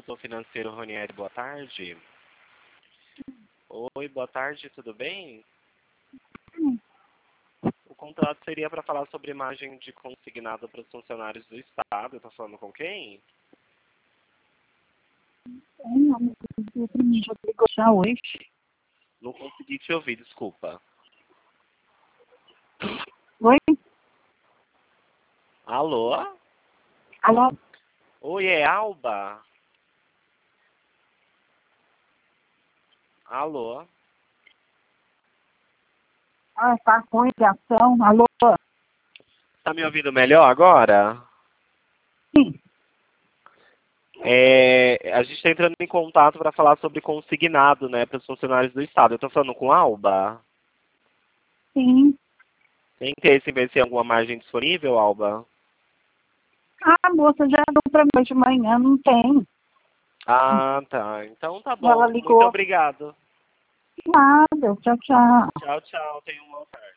Consultor Financeiro Ronieri, boa tarde. Oi, boa tarde, tudo bem? O contrato seria para falar sobre imagem de consignado para os funcionários do Estado. Eu estou falando com quem? Já hoje. Não consegui te ouvir, desculpa. Oi? Alô? Alô? Oi, é Alba? Alô? Ah, tá com ligação. Alô? Tá me ouvindo melhor agora? Sim. A gente está entrando em contato para falar sobre consignado, né, para os funcionários do Estado. Eu estou falando com a Alba? Sim. Tem interesse em ver se tem alguma margem disponível, Alba? A moça já deu para mim hoje de manhã, não tem. Ah, tá. Então tá bom. Ela Muito ligou. obrigado. Nada. Tchau, tchau. Tchau, tchau. Tenha uma boa tarde.